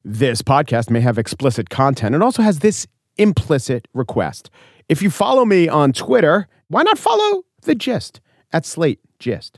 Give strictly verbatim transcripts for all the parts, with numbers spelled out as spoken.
This podcast may have explicit content and also has this implicit request. If you follow me on Twitter, why not follow The Gist at Slate Gist?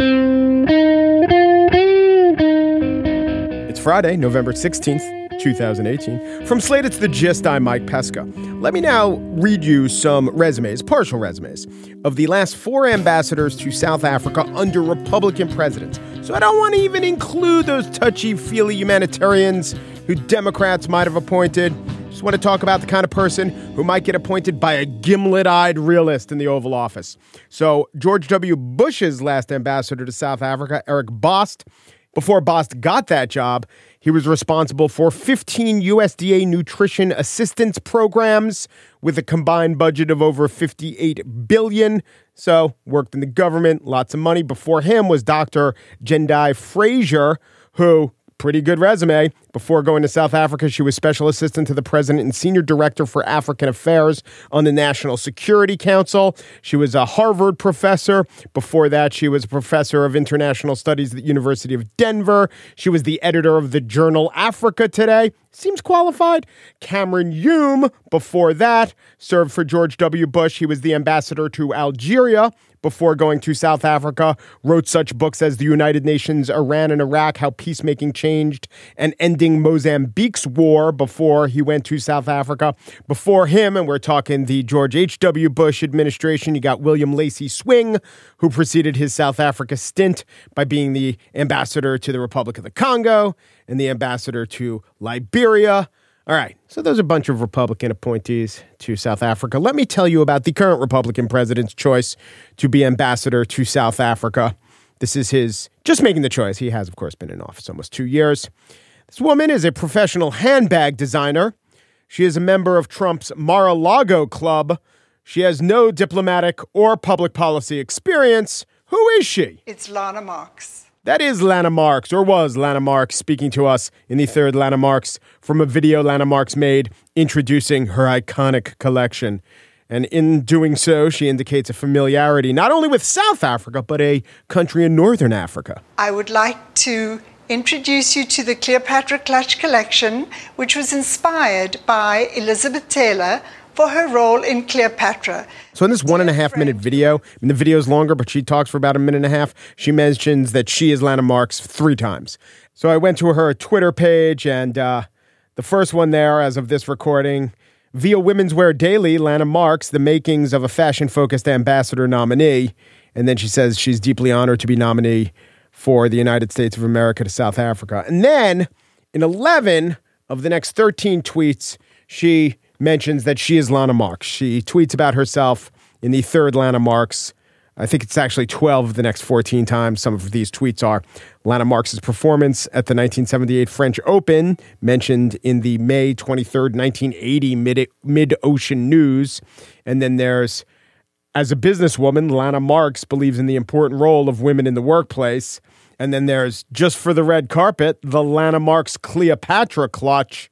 It's Friday, November sixteenth, twenty eighteen. From Slate, it's The Gist. I'm Mike Pesca. Let me now read you some resumes, partial resumes, of the last four ambassadors to South Africa under Republican presidents. So I don't want to even include those touchy-feely humanitarians who Democrats might have appointed. Just want to talk about the kind of person who might get appointed by a gimlet-eyed realist in the Oval Office. So George W. Bush's last ambassador to South Africa, Eric Bost. Before Bost got that job, he was responsible for fifteen U S D A nutrition assistance programs with a combined budget of over fifty-eight billion dollars. So worked in the government, lots of money. Before him was Doctor Jendai Fraser, who, pretty good resume. Before going to South Africa, she was special assistant to the president and senior director for African affairs on the National Security Council. She was a Harvard professor. Before that, she was a professor of international studies at the University of Denver. She was the editor of the journal Africa Today. Seems qualified. Cameron Hume, before that, served for George W. Bush. He was the ambassador to Algeria before going to South Africa, wrote such books as The United Nations, Iran and Iraq, How Peacemaking Changed, and Ending Mozambique's War before he went to South Africa. Before him, and we're talking the George H W. Bush administration, you got William Lacey Swing, who preceded his South Africa stint by being the ambassador to the Republic of the Congo and the ambassador to Liberia. All right, so those are a bunch of Republican appointees to South Africa. Let me tell you about the current Republican president's choice to be ambassador to South Africa. This is his just making the choice. He has, of course, been in office almost two years. This woman is a professional handbag designer. She is a member of Trump's Mar-a-Lago Club. She has no diplomatic or public policy experience. Who is she? It's Lana Marks. That is Lana Marks, or was Lana Marks, speaking to us in the third Lana Marks from a video Lana Marks made introducing her iconic collection. And in doing so, she indicates a familiarity not only with South Africa, but a country in Northern Africa. I would like to introduce you to the Cleopatra Clutch collection, which was inspired by Elizabeth Taylor for her role in Cleopatra. So in this one and a half minute video, and the video is longer, but she talks for about a minute and a half, she mentions that she is Lana Marks three times. So I went to her Twitter page, and uh, the first one there, as of this recording, via Women's Wear Daily, Lana Marks, the makings of a fashion-focused ambassador nominee. And then she says she's deeply honored to be nominee for the United States of America to South Africa. And then in eleven of the next thirteen tweets, she mentions that she is Lana Marks. She tweets about herself in the third Lana Marks. I think it's actually twelve of the next fourteen times. Some of these tweets are Lana Marks' performance at the nineteen seventy-eight French Open, mentioned in the May twenty-third, nineteen eighty Mid- Mid-Ocean News. And then there's, as a businesswoman, Lana Marks believes in the important role of women in the workplace. And then there's, just for the red carpet, the Lana Marks Cleopatra clutch.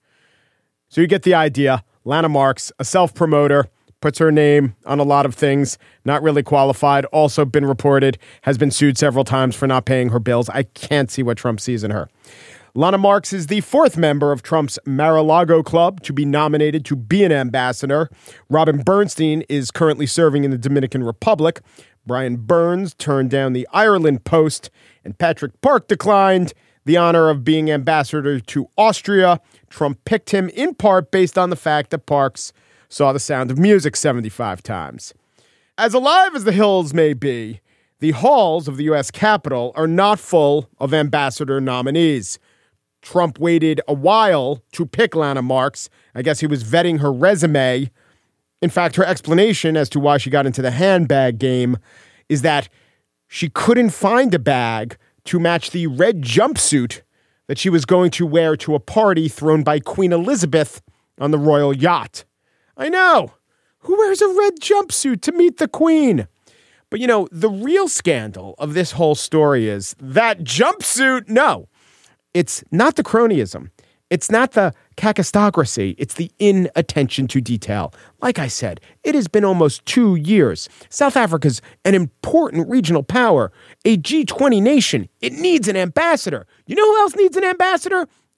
So you get the idea. Lana Marks, a self-promoter, puts her name on a lot of things, not really qualified, also been reported, has been sued several times for not paying her bills. I can't see what Trump sees in her. Lana Marks is the fourth member of Trump's Mar-a-Lago Club to be nominated to be an ambassador. Robin Bernstein is currently serving in the Dominican Republic. Brian Burns turned down the Ireland post, and Patrick Park declined the honor of being ambassador to Austria. Trump picked him in part based on the fact that Parks saw The Sound of Music seventy-five times. As alive as the hills may be, the halls of the U S Capitol are not full of ambassador nominees. Trump waited a while to pick Lana Marks. I guess he was vetting her resume. In fact, her explanation as to why she got into the handbag game is that she couldn't find a bag to match the red jumpsuit that she was going to wear to a party thrown by Queen Elizabeth on the royal yacht. I know. Who wears a red jumpsuit to meet the Queen? But, you know, the real scandal of this whole story is that jumpsuit. No, it's not the cronyism. It's not the kakistocracy. It's the inattention to detail. Like I said, it has been almost two years. South Africa's an important regional power, a G twenty nation. It needs an ambassador. You know who else needs an ambassador?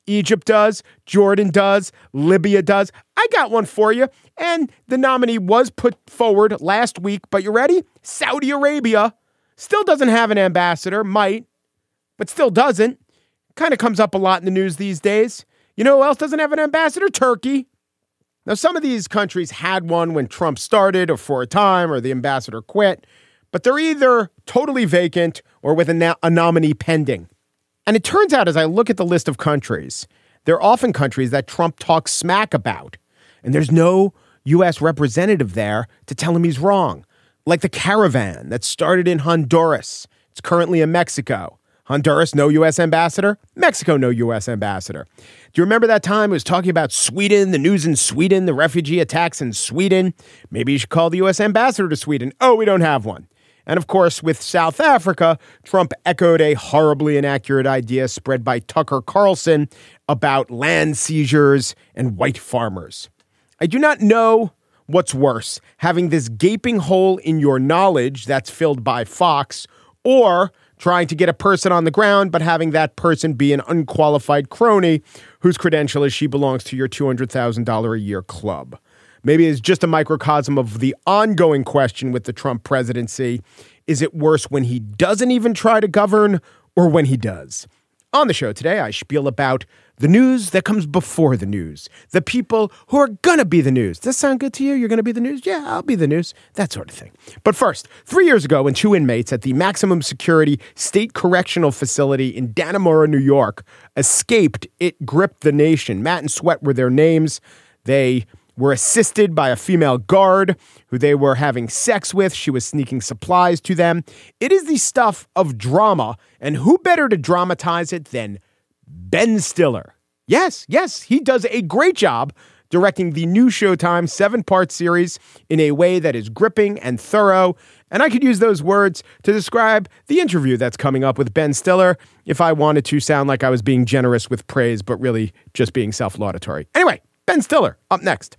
Egypt does, Jordan does, Libya does. I got one for you. And the nominee was put forward last week, but you ready? Saudi Arabia still doesn't have an ambassador, might, but still doesn't. Kind of comes up a lot in the news these days. You know who else doesn't have an ambassador? Turkey. Now, some of these countries had one when Trump started or for a time or the ambassador quit, but they're either totally vacant or with a, na- a nominee pending. And it turns out, as I look at the list of countries, they're often countries that Trump talks smack about. And there's no U S representative there to tell him he's wrong. Like the caravan that started in Honduras. It's currently in Mexico. Honduras, no U S ambassador. Mexico, no U S ambassador. Do you remember that time it was talking about Sweden, the news in Sweden, the refugee attacks in Sweden? Maybe you should call the U S ambassador to Sweden. Oh, we don't have one. And of course, with South Africa, Trump echoed a horribly inaccurate idea spread by Tucker Carlson about land seizures and white farmers. I do not know what's worse, having this gaping hole in your knowledge that's filled by Fox, or trying to get a person on the ground, but having that person be an unqualified crony whose credential is she belongs to your two hundred thousand dollars a year club. Maybe it's just a microcosm of the ongoing question with the Trump presidency. Is it worse when he doesn't even try to govern or when he does? On the show today, I spiel about the news that comes before the news, the people who are going to be the news. Does that sound good to you? You're going to be the news? Yeah, I'll be the news. That sort of thing. But first, three years ago, when two inmates at the maximum security state correctional facility in Dannemora, New York, escaped, it gripped the nation. Matt and Sweat were their names. They were assisted by a female guard who they were having sex with. She was sneaking supplies to them. It is the stuff of drama, and who better to dramatize it than Ben Stiller? Yes, yes, he does a great job directing the new Showtime seven-part series in a way that is gripping and thorough. And I could use those words to describe the interview that's coming up with Ben Stiller if I wanted to sound like I was being generous with praise, but really just being self-laudatory. Anyway, Ben Stiller, up next.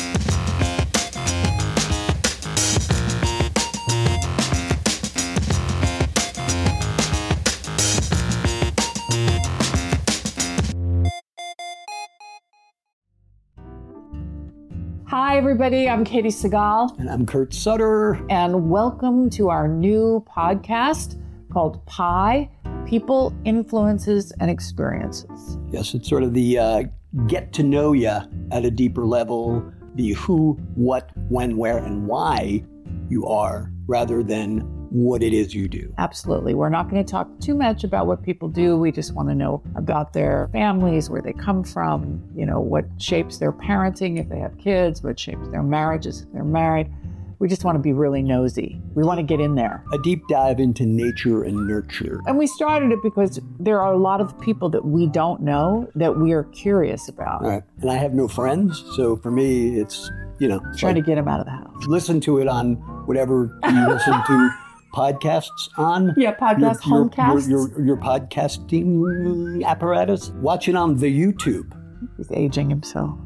Hi, everybody. I'm Katie Segal. And I'm Kurt Sutter. And welcome to our new podcast called Pi, People, Influences, and Experiences. Yes, it's sort of the uh, get to know you at a deeper level, the who, what, when, where, and why you are, rather than what it is you do. Absolutely. We're not going to talk too much about what people do. We just want to know about their families, where they come from, you know, what shapes their parenting if they have kids, what shapes their marriages if they're married. We just want to be really nosy. We want to get in there. A deep dive into nature and nurture. And we started it because there are a lot of people that we don't know that we are curious about. All right. And I have no friends, so for me, it's, you know. Trying like, to get them out of the house. Listen to it on whatever you listen to podcasts on. Yeah, podcast, your, your, homecasts. Your, your, your podcasting apparatus. Watch it on the YouTube. He's aging himself.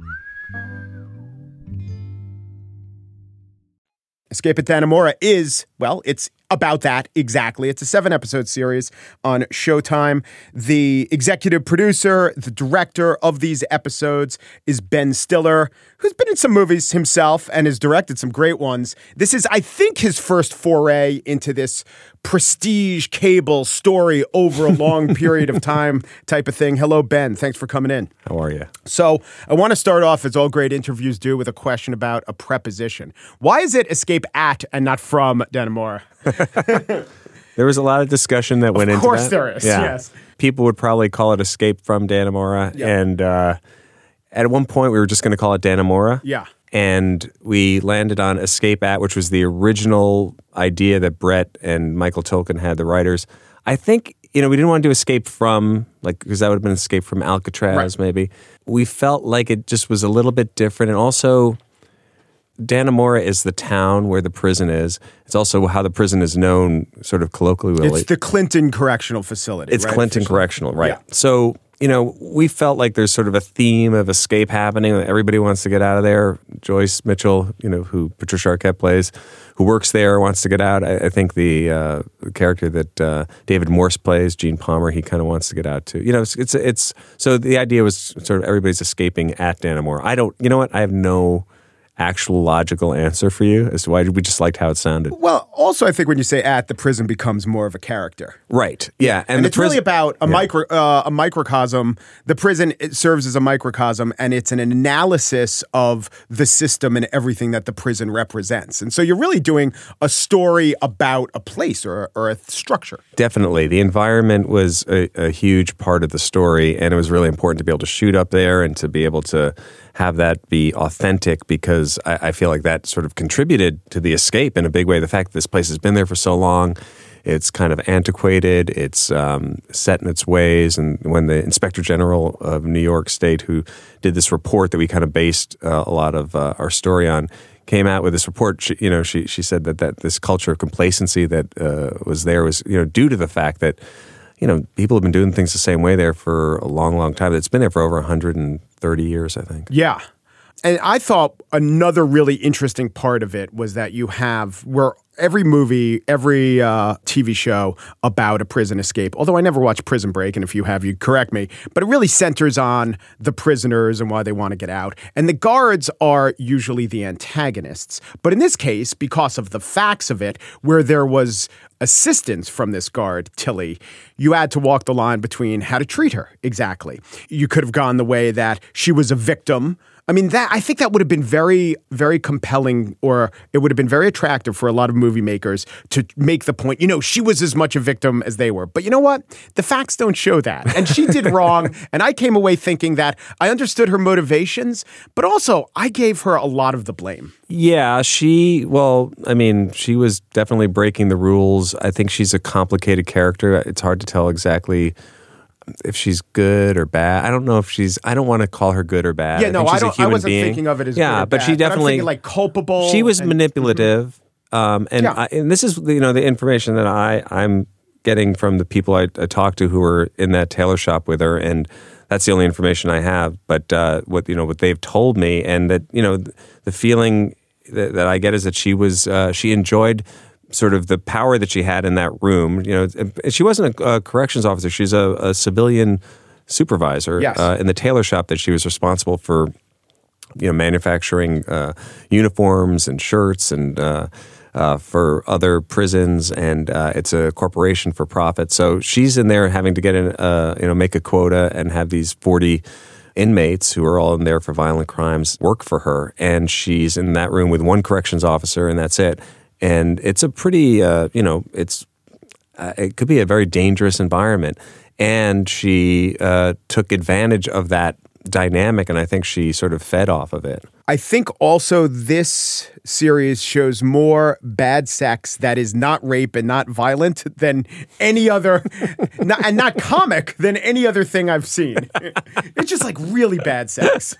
Escape at Dannemora is, well, it's about that exactly. It's a seven-episode series on Showtime. The executive producer, the director of these episodes is Ben Stiller, who's been in some movies himself and has directed some great ones. This is, I think, his first foray into this prestige cable story over a long period of time type of thing. Hello, Ben. Thanks for coming in. How are you? So I want to start off, as all great interviews do, with a question about a preposition. Why is it escape at and not from Dannemora? There was a lot of discussion that went into that. Of course there is, yeah. Yes. People would probably call it escape from Dannemora. Yep. And uh, at one point, we were just going to call it Dannemora. Yeah. And we landed on escape at, which was the original idea that Brett and Michael Tolkien had, the writers. I think, you know, we didn't want to do escape from, like, because that would have been escape from Alcatraz, right. Maybe. We felt like it just was a little bit different. And also, Dannemora is the town where the prison is. It's also how the prison is known sort of colloquially. It's the Clinton Correctional Facility. It's right? Clinton Officially. Correctional, right. Yeah. So you know, we felt like there's sort of a theme of escape happening. Everybody wants to get out of there. Joyce Mitchell, you know, who Patricia Arquette plays, who works there, wants to get out. I, I think the, uh, the character that uh, David Morse plays, Gene Palmer, he kind of wants to get out too. You know, it's, it's it's so the idea was sort of everybody's escaping at Dannemora. I don't, you know what? I have no actual logical answer for you as to why we just liked how it sounded. Well, also I think when you say at, the prison becomes more of a character. Right. Yeah. And, and it's pris- really about a yeah. micro uh, a microcosm. The prison, it serves as a microcosm, and it's an analysis of the system and everything that the prison represents. And so you're really doing a story about a place or, or a structure. Definitely. The environment was a, a huge part of the story, and it was really important to be able to shoot up there and to be able to have that be authentic, because I, I feel like that sort of contributed to the escape in a big way. The fact that this place has been there for so long, it's kind of antiquated, it's um, set in its ways. And when the Inspector General of New York State, who did this report that we kind of based uh, a lot of uh, our story on, came out with this report, she, you know, she she said that, that this culture of complacency that uh, was there was, you know, due to the fact that, you know, people have been doing things the same way there for a long, long time. It's been there for over one hundred thirty years, I think. Yeah. And I thought another really interesting part of it was that you have where every movie, every uh, T V show about a prison escape, although I never watched Prison Break, and if you have, you correct me, but it really centers on the prisoners and why they want to get out. And the guards are usually the antagonists. But in this case, because of the facts of it, where there was assistance from this guard, Tilly, you had to walk the line between how to treat her exactly. You could have gone the way that she was a victim. I mean, that I think that would have been very, very compelling, or it would have been very attractive for a lot of movie makers to make the point, you know, she was as much a victim as they were. But you know what? The facts don't show that. And she did wrong. And I came away thinking that I understood her motivations, but also I gave her a lot of the blame. Yeah, she, well, I mean, she was definitely breaking the rules. I think she's a complicated character. It's hard to tell exactly if she's good or bad. I don't know if she's, I don't want to call her good or bad. Yeah, no, I, I don't, I wasn't being. thinking of it as yeah, good or but bad, she definitely, but I'm thinking like culpable. She was and, manipulative. Mm-hmm. Um, and, yeah. I, and this is, you know, the information that I, I'm getting from the people I, I talked to who were in that tailor shop with her. And that's the only information I have. But uh, what, you know, what they've told me, and that, you know, the feeling that, that I get is that she was, uh, she enjoyed sort of the power that she had in that room. You know, she wasn't a, a corrections officer. She's a, a civilian supervisor yes. uh, in the tailor shop that she was responsible for, you know, manufacturing uh, uniforms and shirts and uh, uh, for other prisons, and uh, it's a corporation for profit. So she's in there having to get in, uh, you know, make a quota and have these forty inmates who are all in there for violent crimes work for her, and she's in that room with one corrections officer, and that's it. And it's a pretty, uh, you know, it's uh, it could be a very dangerous environment. And she uh, took advantage of that dynamic, and I think she sort of fed off of it. I think also this series shows more bad sex that is not rape and not violent than any other, not, and not comic than any other thing I've seen. It's just like really bad sex.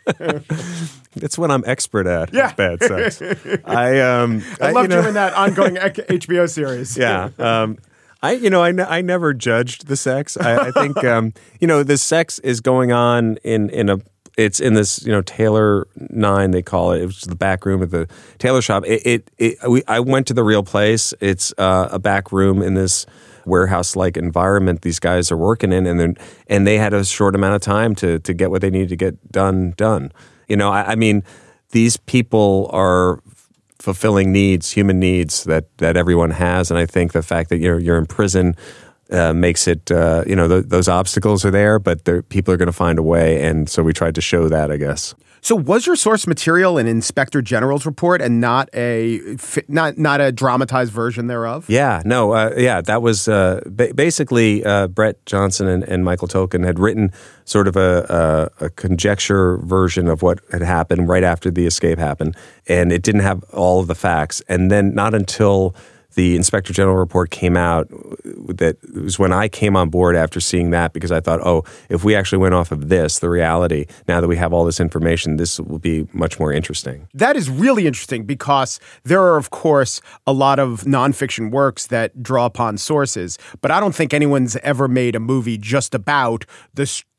It's what I'm expert at. Yeah. Bad sex. I um I, I loved you, know, you in that ongoing H B O series. Yeah. Um, I, you know, I, ne- I never judged the sex. I, I think, um, you know, the sex is going on in, in a, it's in this, you know, Taylor nine, they call it. It was the back room of the tailor shop. It, it, it we, I went to the real place. It's uh, a back room in this warehouse-like environment these guys are working in, and then and they had a short amount of time to to get what they needed to get done, done. You know, I, I mean, these people are fulfilling needs, human needs that that everyone has, and I think the fact that you're you're in prison uh, makes it, uh, you know, th- those obstacles are there, but people are going to find a way, and so we tried to show that, I guess. So was your source material an Inspector General's report and not a not not a dramatized version thereof? Yeah, no, uh, yeah, that was uh, ba- basically uh, Brett Johnson and, and Michael Tolkin had written sort of a, a, a conjecture version of what had happened right after the escape happened, and it didn't have all of the facts. And then not until the Inspector General report came out, that it was when I came on board after seeing that, because I thought, oh, if we actually went off of this, the reality, now that we have all this information, this will be much more interesting. That is really interesting, because there are, of course, a lot of nonfiction works that draw upon sources, but I don't think anyone's ever made a movie just about the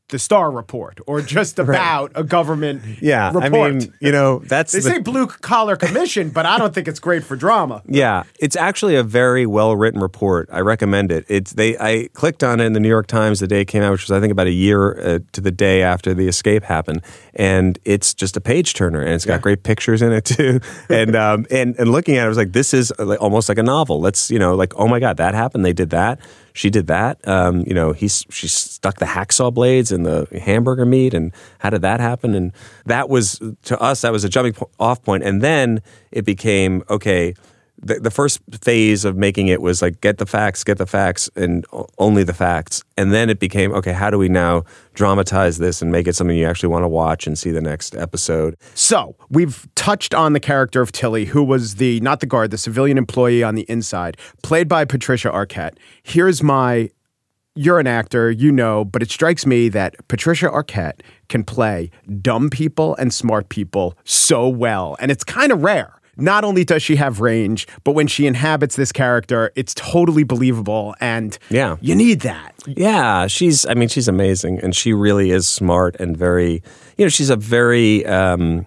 the Star Report or just about a government Yeah, report. I mean, you know, that's They the, say blue collar commission, but I don't think it's great for drama. Yeah, it's actually a very well written report. I recommend it. It's they. I clicked on it in the New York Times the day it came out, which was I think about a year uh, to the day after the escape happened, and it's just a page turner, and it's got Yeah. great pictures in it too. And um and and looking at it, I was like, this is like, almost like a novel. Let's you know, like, oh my God, that happened. They did that. She did that. Um, you know, he's she stuck the hacksaw blades in the hamburger meat, and how did that happen? And that was to us, that was a jumping po- off point. And then it became okay. The, the first phase of making it was like get the facts, get the facts, and o- only the facts. And then it became okay. How do we now dramatize this and make it something you actually want to watch and see the next episode? So we've touched on the character of Tilly, who was the, not the guard, the civilian employee on the inside, played by Patricia Arquette. Here's my, you're an actor, you know, but it strikes me that Patricia Arquette can play dumb people and smart people so well. And it's kind of rare. Not only does she have range, but when she inhabits this character, it's totally believable. And Yeah. you need that. Yeah, she's, I mean, she's amazing. And she really is smart and very, you know, she's a very um,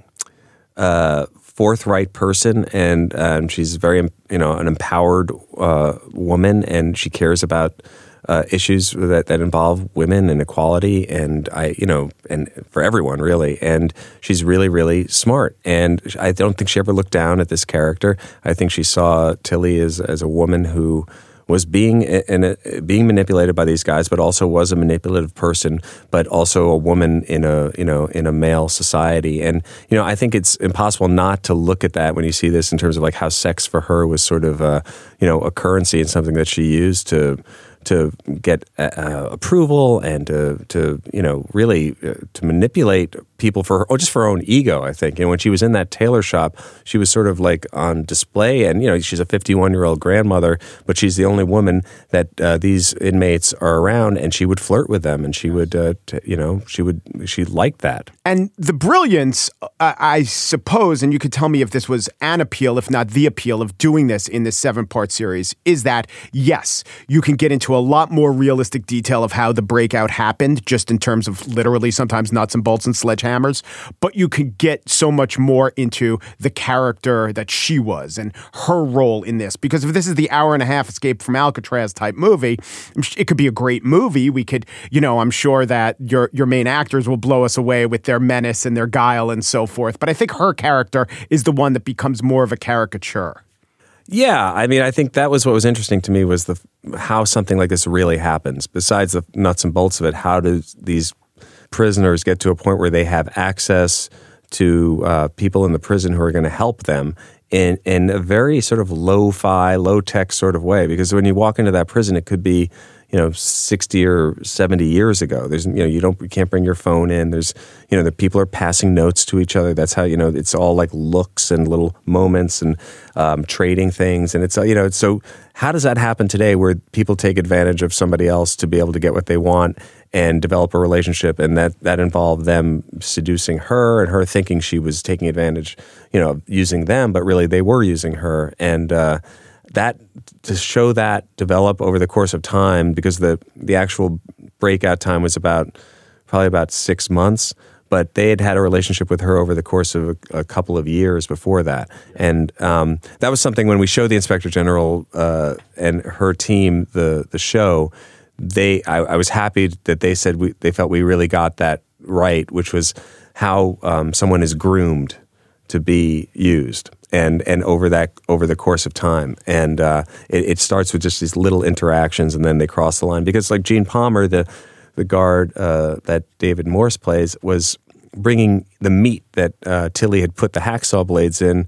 uh, forthright person. And um, she's very, you know, an empowered uh, woman. And she cares about uh, issues that, that involve women and equality. And I, you know, and for everyone, really. And she's really, really smart. And I don't think she ever looked down at this character. I think she saw Tilly as, as a woman who was being in a, being manipulated by these guys, but also was a manipulative person, but also a woman in a you know in a male society. And you know, I think it's impossible not to look at that when you see this in terms of like how sex for her was sort of a you know a currency and something that she used to to get uh, approval and to to you know really uh, to manipulate people for her, or just for her own ego. I think. And when she was in that tailor shop, she was sort of like on display. And you know, she's a fifty-one year old grandmother, but she's the only woman that uh, these inmates are around, and she would flirt with them, and she would uh, t- you know she would she liked that. And the brilliance, uh, I suppose, and you could tell me if this was an appeal, if not the appeal of doing this in this seven-part series, is that, yes, you can get into a lot more realistic detail of how the breakout happened, just in terms of literally sometimes nuts and bolts and sledgehammers, but you could get so much more into the character that she was and her role in this. Because if this is the hour and a half Escape from Alcatraz type movie, it could be a great movie. We could, you know, I'm sure that your your main actors will blow us away with their menace and their guile and so forth. But I think her character is the one that becomes more of a caricature. Yeah, I mean, I think that was what was interesting to me was the how something like this really happens. Besides the nuts and bolts of it, how do these prisoners get to a point where they have access to uh, people in the prison who are going to help them in in a very sort of lo-fi, low-tech sort of way? Because when you walk into that prison, it could be, you know, sixty or seventy years ago. There's, you know, you don't, you can't bring your phone in. There's, you know, the people are passing notes to each other. That's how, you know, it's all like looks and little moments and um, trading things. And it's, you know, so how does that happen today where people take advantage of somebody else to be able to get what they want and develop a relationship? And that, that involved them seducing her and her thinking she was taking advantage, you know, using them, but really they were using her. And, uh, that to show that develop over the course of time, because the the actual breakout time was about probably about six months, but they had had a relationship with her over the course of a, a couple of years before that. And um, that was something when we showed the Inspector General uh, and her team the the show, they I, I was happy that they said we, they felt we really got that right, which was how um, someone is groomed to be used. And and over that over the course of time, and uh, it, it starts with just these little interactions, and then they cross the line. Because like Gene Palmer, the the guard uh, that David Morse plays, was bringing the meat that uh, Tilly had put the hacksaw blades in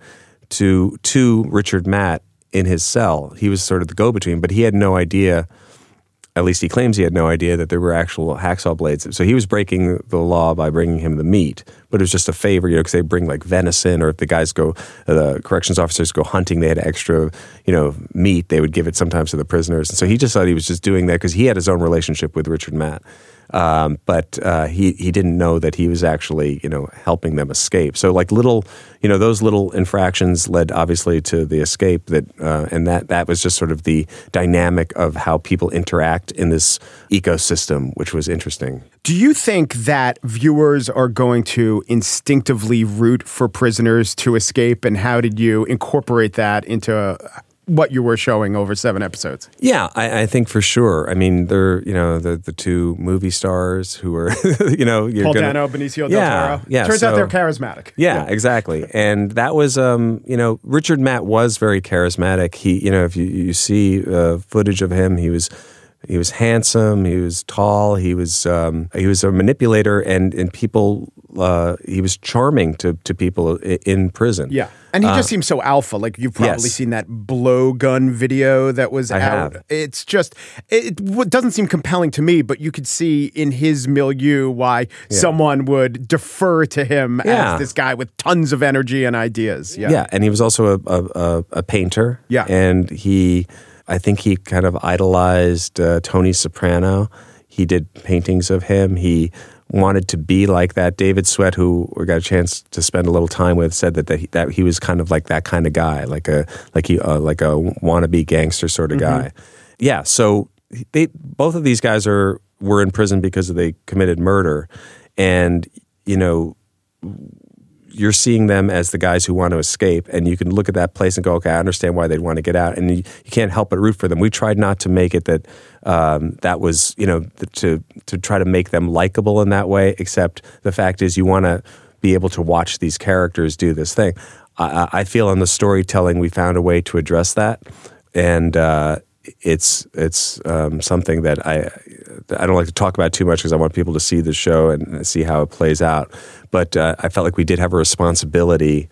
to to Richard Matt in his cell. He was sort of the go-between, but he had no idea. At least he claims he had no idea that there were actual hacksaw blades. So he was breaking the law by bringing him the meat, but it was just a favor, you know, because they bring like venison, or if the guys go, the corrections officers go hunting, they had extra, you know, meat. They would give it sometimes to the prisoners. And so he just thought he was just doing that because he had his own relationship with Richard Matt. Um, but uh, he he didn't know that he was actually, you know, helping them escape. So like little, you know, those little infractions led obviously to the escape. That uh, and that that was just sort of the dynamic of how people interact in this ecosystem, which was interesting. Do you think that viewers are going to instinctively root for prisoners to escape, and how did you incorporate that into what you were showing over seven episodes? Yeah, I, I think for sure. I mean, they're, you know, the the two movie stars who are, you know, you're Paul gonna, Dano, Benicio del yeah, Toro. Yeah, Turns so, out they're charismatic. Yeah, yeah, exactly. And that was, um, you know, Richard Matt was very charismatic. He, you know, if you, you see uh, footage of him, he was he was handsome, he was tall, he was um, he was a manipulator, and and people. Uh, he was charming to, to people in prison. Yeah. And he uh, just seems so alpha. Like, you've probably yes. seen that blowgun video that was I out. have. It's just, it, it doesn't seem compelling to me, but you could see in his milieu why Yeah. someone would defer to him Yeah. as this guy with tons of energy and ideas. Yeah. Yeah, and he was also a, a, a, a painter. Yeah. And he, I think he kind of idolized uh, Tony Soprano. He did paintings of him. He wanted to be like that. David Sweat, who we got a chance to spend a little time with, said that that he, that he was kind of like that kind of guy, like a like he uh, like a wannabe gangster sort of Mm-hmm. guy. Yeah. So they both of these guys are were in prison because they committed murder, and you know. You're seeing them as the guys who want to escape, and you can look at that place and go, okay, I understand why they'd want to get out, and you, you can't help but root for them. We tried not to make it that um, that was, you know, to to try to make them likable in that way, except the fact is you want to be able to watch these characters do this thing. I, I feel in the storytelling we found a way to address that, and uh, it's it's um, something that I I don't like to talk about too much because I want people to see the show and see how it plays out. But uh, I felt like we did have a responsibility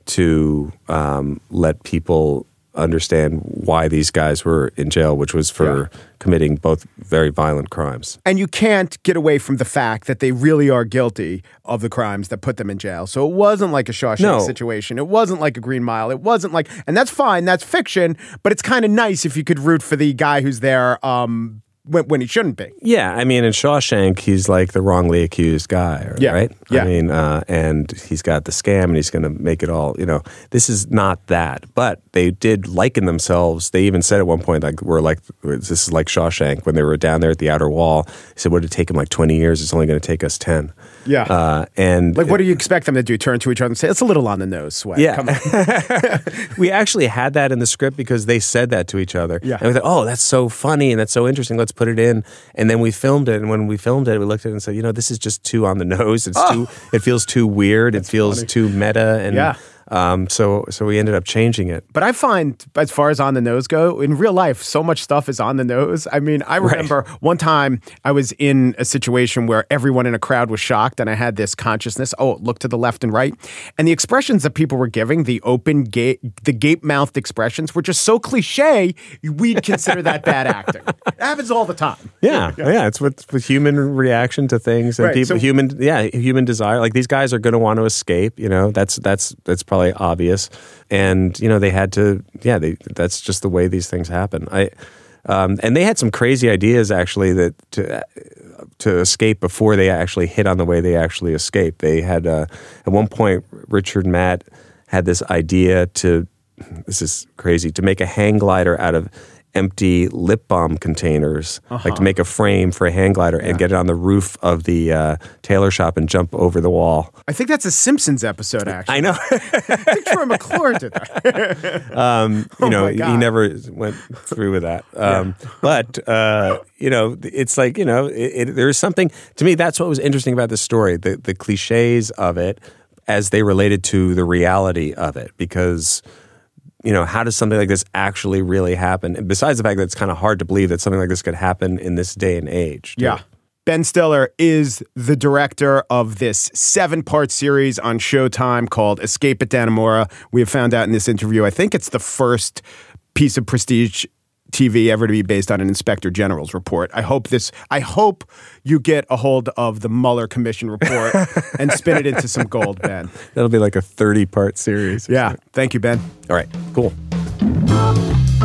to um, let people understand why these guys were in jail, which was for yeah. committing both very violent crimes. And you can't get away from the fact that they really are guilty of the crimes that put them in jail. So it wasn't like a Shawshank no. situation. It wasn't like a Green Mile. It wasn't like, and that's fine, that's fiction, but it's kind of nice if you could root for the guy who's there um, when, when he shouldn't be. Yeah, I mean, in Shawshank, he's like the wrongly accused guy, yeah. right? Yeah. I mean, uh, and he's got the scam, and he's going to make it all, you know, this is not that. But they did liken themselves. They even said at one point, like, we're like, this is like Shawshank, when they were down there at the outer wall. They said, would it take him like twenty years? It's only going to take us ten. Yeah. Uh, and like, what do you expect them to do? Turn to each other and say, it's a little on the nose, Sweat. Yeah. Come on. We actually had that in the script because they said that to each other. Yeah. And we thought, oh, that's so funny and that's so interesting. Let's put it in. And then we filmed it. And when we filmed it, we looked at it and said, you know, this is just too on the nose. It's Oh. too, it feels too weird. That's it feels funny. too meta. And Yeah. Um, so so we ended up changing it. But I find, as far as on the nose go, in real life, so much stuff is on the nose. I mean, I remember right. one time I was in a situation where everyone in a crowd was shocked, and I had this consciousness, oh, look to the left and right. And the expressions that people were giving, the open, gape, the gape-mouthed expressions, were just so cliche, we'd consider that bad acting. It happens all the time. Yeah, yeah, yeah it's with, with human reaction to things and right, people, so, human, yeah, human desire. Like these guys are going to want to escape. You know, that's that's that's probably obvious, and you know they had to. Yeah, they, that's just the way these things happen. I um, and they had some crazy ideas actually that to to escape before they actually hit on the way they actually escaped. They had uh, at one point Richard Matt had this idea to. This is crazy to make a hang glider out of empty lip balm containers, uh-huh. like to make a frame for a hang glider yeah. and get it on the roof of the uh, tailor shop and jump over the wall. I think that's a Simpsons episode, actually. I know. I think Troy McClure did that. um, you oh know, he never went through with that. Um, yeah. But, uh, you know, it's like, you know, it, it, there's something, to me, that's what was interesting about this story, the, the cliches of it as they related to the reality of it, because you know, how does something like this actually really happen? And besides the fact that it's kind of hard to believe that something like this could happen in this day and age. Too. Yeah. Ben Stiller is the director of this seven-part series on Showtime called Escape at Dannemora. We have found out in this interview, I think it's the first piece of prestige T V ever to be based on an Inspector General's report. I hope this. I hope you get a hold of the Mueller Commission report and spin it into some gold, Ben. That'll be like a thirty-part series. Yeah. Something. Thank you, Ben. All right. Cool.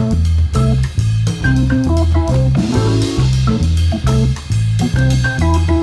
Thank you.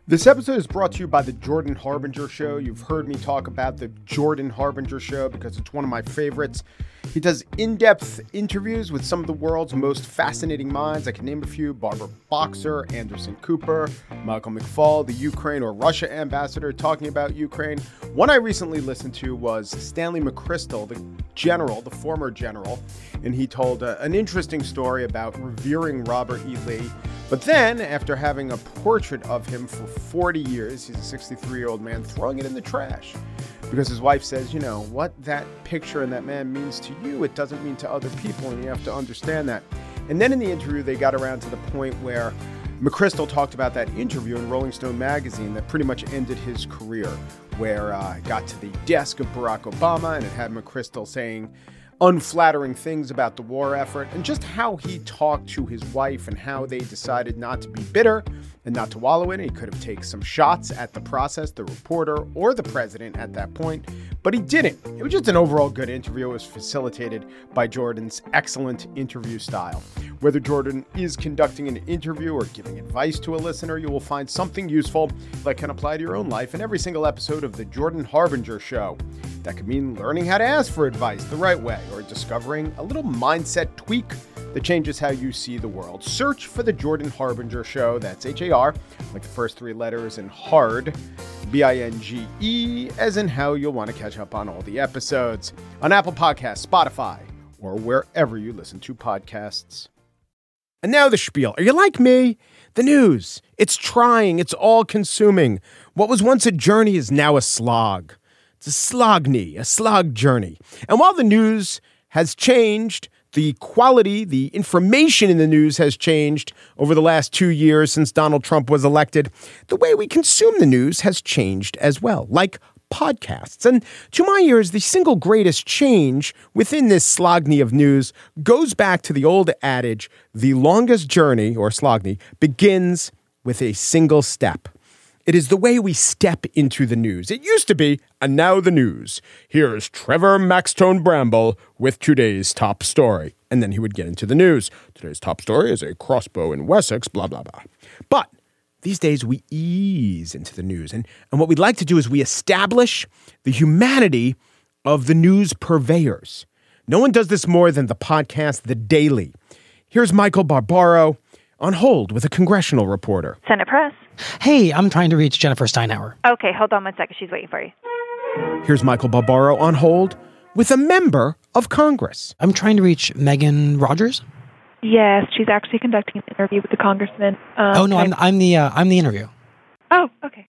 This episode is brought to you by the Jordan Harbinger Show. You've heard me talk about the Jordan Harbinger Show because it's one of my favorites. He does in-depth interviews with some of the world's most fascinating minds. I can name a few: Barbara Boxer, Anderson Cooper, Michael McFaul, the Ukraine or Russia ambassador talking about Ukraine. One I recently listened to was Stanley McChrystal, the general, the former general, and he told uh, an interesting story about revering Robert E. Lee. But then, after having a portrait of him for forty years, he's a sixty-three-year-old man, throwing it in the trash. Because his wife says, you know, what that picture and that man means to you, it doesn't mean to other people, and you have to understand that. And then in the interview, they got around to the point where McChrystal talked about that interview in Rolling Stone magazine that pretty much ended his career, where uh, it got to the desk of Barack Obama, and it had McChrystal saying unflattering things about the war effort, and just how he talked to his wife and how they decided not to be bitter and not to wallow in it. He could have taken some shots at the process, the reporter, or the president at that point, but he didn't. It was just an overall good interview. It was facilitated by Jordan's excellent interview style. Whether Jordan is conducting an interview or giving advice to a listener, you will find something useful that can apply to your own life in every single episode of the Jordan Harbinger Show. That could mean learning how to ask for advice the right way, or discovering a little mindset tweak that changes how you see the world. Search for the Jordan Harbinger Show. That's H A R, like the first three letters, and hard, B I N G E, as in how you'll want to catch up on all the episodes on Apple Podcasts, Spotify, or wherever you listen to podcasts. And now the spiel. Are you like me? The news. It's trying. It's all-consuming. What was once a journey is now a slog. It's a slogny, a slog journey. And while the news has changed, the quality, the information in the news has changed over the last two years since Donald Trump was elected, the way we consume the news has changed as well, like podcasts. And to my ears, the single greatest change within this slogny of news goes back to the old adage, the longest journey, or slogny, begins with a single step. It is the way we step into the news. It used to be, and now the news. Here's Trevor Maxtone Bramble with today's top story. And then he would get into the news. Today's top story is a crossbow in Wessex, blah, blah, blah. But these days we ease into the news. And, and what we'd like to do is we establish the humanity of the news purveyors. No one does this more than the podcast The Daily. Here's Michael Barbaro on hold with a congressional reporter. Senate Press. Hey, I'm trying to reach Jennifer Steinhauer. Okay, hold on one second. She's waiting for you. Here's Michael Barbaro on hold with a member of Congress. I'm trying to reach Megan Rogers. Yes, she's actually conducting an interview with the congressman. Um, oh no, I'm, I'm the uh, I'm the interview. Oh, okay.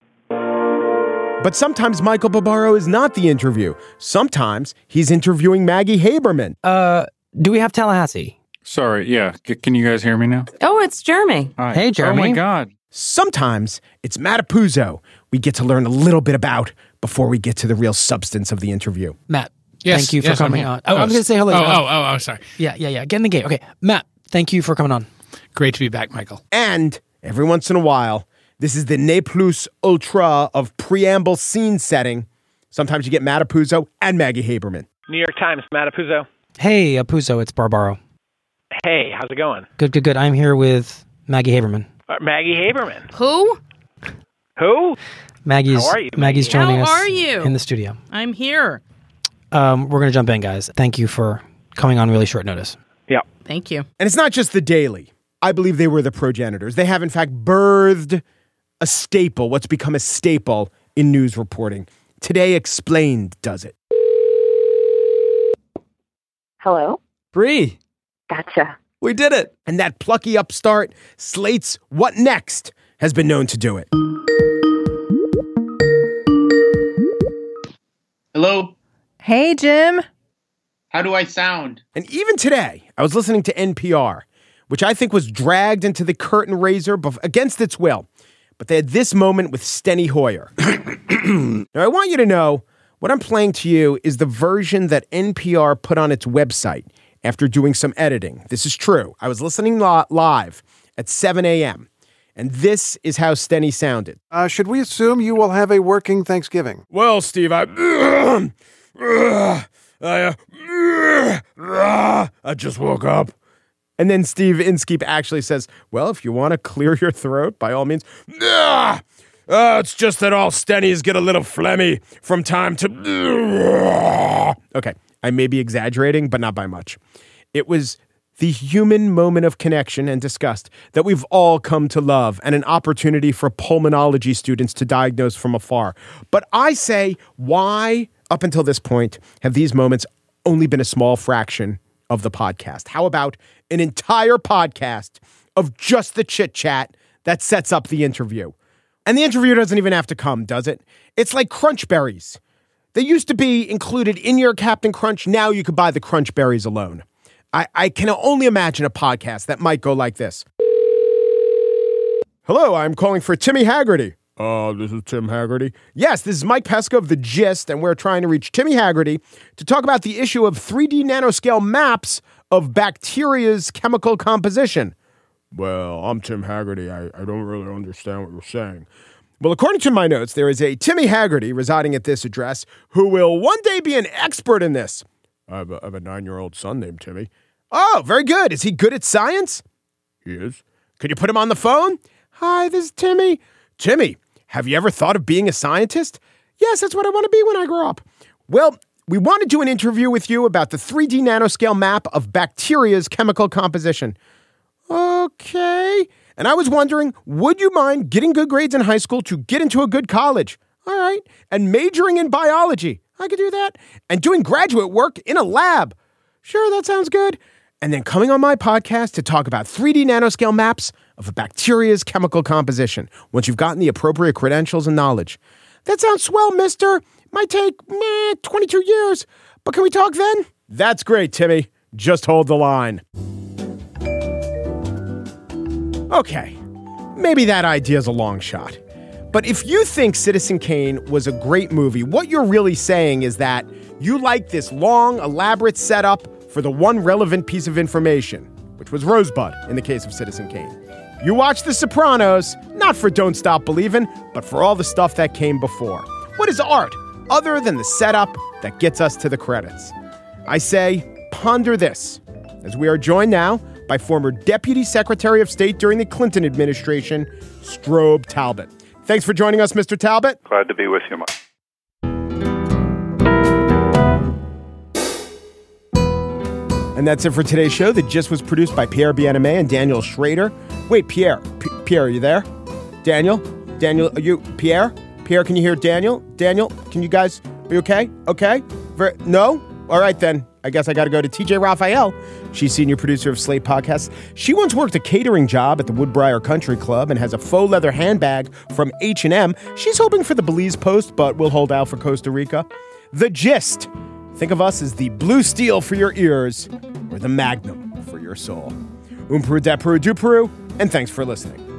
But sometimes Michael Barbaro is not the interview. Sometimes he's interviewing Maggie Haberman. Uh, do we have Tallahassee? Sorry, yeah. C- can you guys hear me now? Oh, it's Jeremy. Hi. Hey, Jeremy. Oh my God. Sometimes it's Matt Apuzzo we get to learn a little bit about before we get to the real substance of the interview. Matt, yes, thank you yes, for coming on. Oh, oh, I'm going to say hello. Oh, oh, oh, oh, sorry. Yeah, yeah, yeah. Get in the gate. Okay, Matt, thank you for coming on. Great to be back, Michael. And every once in a while, this is the ne plus ultra of preamble scene setting. Sometimes you get Matt Apuzzo and Maggie Haberman. New York Times, Matt Apuzzo. Hey, Apuzzo, it's Barbaro. Hey, how's it going? Good, good, good. I'm here with Maggie Haberman. Uh, Maggie Haberman. Who? Who? Maggie's, How are you, Maggie's Maggie? joining How us are you? in the studio. I'm here. Um, we're going to jump in, guys. Thank you for coming on really short notice. Yeah. Thank you. And it's not just the Daily. I believe they were the progenitors. They have, in fact, birthed a staple, what's become a staple in news reporting. Today Explained does it. Hello? Bree, Gotcha. we did it. And that plucky upstart, Slate's What Next, has been known to do it. Hello? Hey, Jim. How do I sound? And even today, I was listening to N P R, which I think was dragged into the curtain raiser bef- against its will. But they had this moment with Steny Hoyer. Now, I want you to know what I'm playing to you is the version that N P R put on its website after doing some editing. This is true. I was listening li- live at seven a.m., and this is how Steny sounded. Uh, should we assume you will have a working Thanksgiving? Well, Steve, I... I, uh, I just woke up. And then Steve Inskeep actually says, well, if you want to clear your throat, by all means, uh, Oh, it's just that all Stennies get a little phlegmy from time to... Okay, I may be exaggerating, but not by much. It was the human moment of connection and disgust that we've all come to love, and an opportunity for pulmonology students to diagnose from afar. But I say, why, up until this point, have these moments only been a small fraction of the podcast? How about an entire podcast of just the chit-chat that sets up the interview? And the interview doesn't even have to come, does it? It's like Crunch Berries. They used to be included in your Captain Crunch. Now you could buy the Crunch Berries alone. I, I can only imagine a podcast that might go like this. Hello, I'm calling for Timmy Haggerty. Uh, this is Tim Haggerty. Yes, this is Mike Pesca of The Gist, and we're trying to reach Timmy Haggerty to talk about the issue of three D nanoscale maps of bacteria's chemical composition. Well, I'm Tim Haggerty. I, I don't really understand what you're saying. Well, according to my notes, there is a Timmy Haggerty residing at this address who will one day be an expert in this. I have a, I have a nine-year-old son named Timmy. Oh, very good. Is he good at science? He is. Could you put him on the phone? Hi, this is Timmy. Timmy, have you ever thought of being a scientist? Yes, that's what I want to be when I grow up. Well, we want to do an interview with you about the three D nanoscale map of bacteria's chemical composition. Okay. And I was wondering, would you mind getting good grades in high school to get into a good college? All right. And majoring in biology. I could do that. And doing graduate work in a lab. Sure, that sounds good. And then coming on my podcast to talk about three D nanoscale maps of a bacteria's chemical composition once you've gotten the appropriate credentials and knowledge. That sounds swell, mister. Might take meh, twenty-two years. But can we talk then? That's great, Timmy. Just hold the line. Okay, maybe that idea's a long shot. But if you think Citizen Kane was a great movie, what you're really saying is that you like this long, elaborate setup for the one relevant piece of information, which was Rosebud in the case of Citizen Kane. You watch The Sopranos, not for Don't Stop Believin', but for all the stuff that came before. What is art other than the setup that gets us to the credits? I say, ponder this, as we are joined now by former Deputy Secretary of State during the Clinton administration, Strobe Talbott. Thanks for joining us, Mister Talbott. Glad to be with you, Mike. And that's it for today's show. The Gist was produced by Pierre Bien-Aimé and Daniel Schrader. Wait, Pierre. P- Pierre, are you there? Daniel? Daniel, are you... Pierre? Pierre, can you hear Daniel? Daniel, can you guys... Are you okay? Okay? Ver- no? All right, then. I guess I got to go to T J Raphael. She's senior producer of Slate Podcasts. She once worked a catering job at the Woodbriar Country Club and has a faux leather handbag from H and M. She's hoping for the Belize Post, but we'll hold out for Costa Rica. The Gist. Think of us as the blue steel for your ears or the magnum for your soul. Um Peru, da Peru, du Peru, and thanks for listening.